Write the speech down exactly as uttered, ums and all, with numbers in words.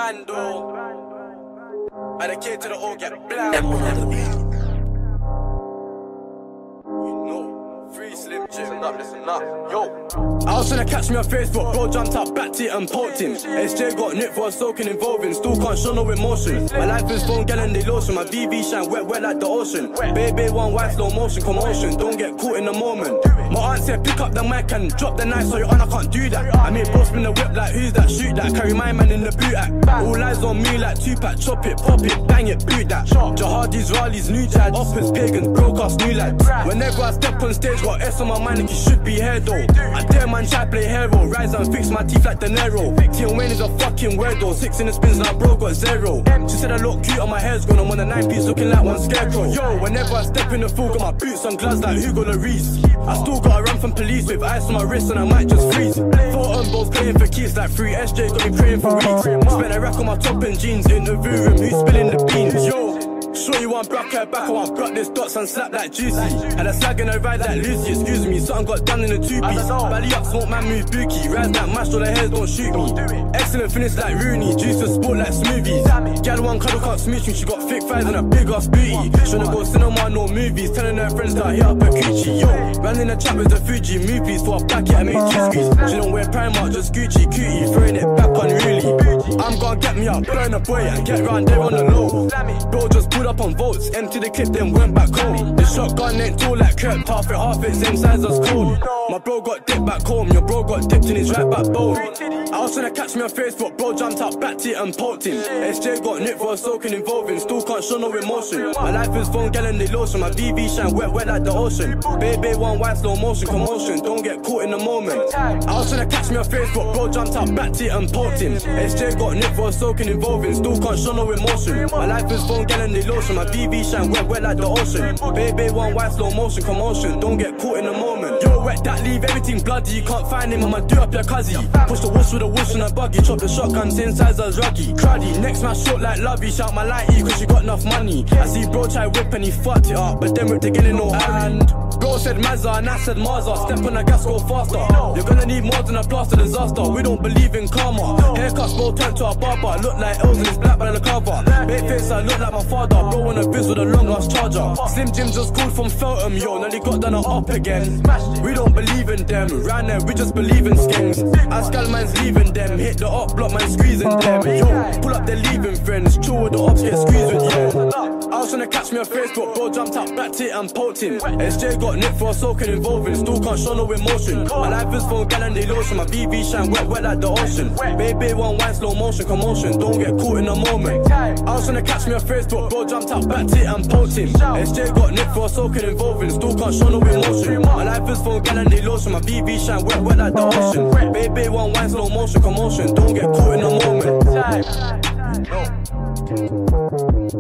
Bando. I the kid to the all get blind. Free Slim Jim, up, listen up, yo. I was trying to catch me on Facebook, bro jumped up, backed it and poked him. S J got nicked for a soaking involving, still can't show no emotion. My life is phone gallon, they lotion, my V V shine wet, wet like the ocean. Baby one white, slow motion, commotion, don't get caught in the moment. My aunt said pick up the mic and drop the knife so your honor can't do that. I made bro spin the whip like who's that, shoot that, carry my man in the boot act. All eyes on me like Tupac, chop it, pop it, bang it, boot that. Jihadis, rallies, new jads, uppers, pagans, broadcast, new lads. Whenever I step on stage, got S on my mind like you should be here though. I dare man try play hero, rise and fix my teeth like De Niro. Tion Wayne is a fucking weirdo, six in the spins now bro got zero. She said I look cute on my hair's gone, I'm on a nine piece looking like one scarecrow. Yo, whenever I step in the fool, got my boots on gloves like Hugo Lloris. I still gotta run from police with ice on my wrist and I might just freeze. Four on balls playing for keys like three S J got me praying for weeks. Spent a rack on my top and jeans, interview room, who's spilling the beans? Yo, sure you want black hair back, I want block this dots and slap that juicy. Had a slag in a ride like Lucy, excuse me, something got done in the two piece. Belly up, smoke man move bookie, rise that mash, all the hairs don't shoot me. Excellent finish like Rooney, juice to sport like smoothies. Gal one cuddle can't smooch me, she got thick thighs and a big ass booty. Shouldn't go cinema, no movies, telling her friends that I hit up a coochie. Yo, ran in the chat with the Fuji movies for a packet I make cheese squeeze. She don't wear Primark, just Gucci, cutie, throwing it back unruly. I'm gonna get me up, burn a boy and get round there on the low. Bro just pulled up on votes, empty the clip then went back home. The shotgun ain't tall like crepe, half it, half it, same size as cold. My bro got dipped back home, your bro got dipped in his right back bone. I was trying to catch me on Facebook, bro jumped up, backed it and poked him. S J got nicked for a soaking involving, still can't show no emotion. My life is phone gallon, they lotion, my V V shine wet, wet like the ocean. Baby one white, slow motion, commotion, don't get caught in the moment. I was trying to catch me on Facebook, bro jumped up, backed it and poked him. S J got nicked for a soaking involving, still can't show no emotion. My life is phone gallon, they lotion, my V V shine wet, wet like the ocean. Baby one white, slow motion, commotion, don't get caught in the moment. Yo, wet that leave everything bloody, you can't find him, I'ma do up your cuzzy. Push the whoosh with a whoosh and a buggy, chop the shotgun, same size as Ruggy. Cruddy, next man short like Lovey, shout my light E cause she got enough money. I see bro try whip and he fucked it up, but then ripped again in no hand. Bro said Mazza and I said Marza, step on the gas, go faster. You're gonna need more than a plaster disaster, we don't believe in karma. Haircuts bro turned to a barber, look like Els and it's black by the cover. Big face I look like my father, bro on a biz with a long ass charger. Slim Jim just called from Feltham, yo, nearly got done up again. We don't believe in them, right now we just believe in skanks. Ascal man's leaving them, hit the up block man squeezing them. Yo, pull up their leaving friends, chill with the ops, get squeezed with yo. I was trying to catch me on Facebook, bro jumped up, backed it and poked him. S J got nicked for a soaking involving, still can't show no emotion. My life is phone gallon, they lotion, my V V shine wet, wet like the ocean. Baby one white, slow motion, commotion, don't get caught in the moment. I was trying to catch me on Facebook, bro jumped up, backed it and poked him. S J got nicked for a soaking involving, still can't show no emotion. My life is phone gallon, they lotion, my V V shine wet, wet like the ocean. Baby one white, slow motion, commotion, don't get caught in the moment.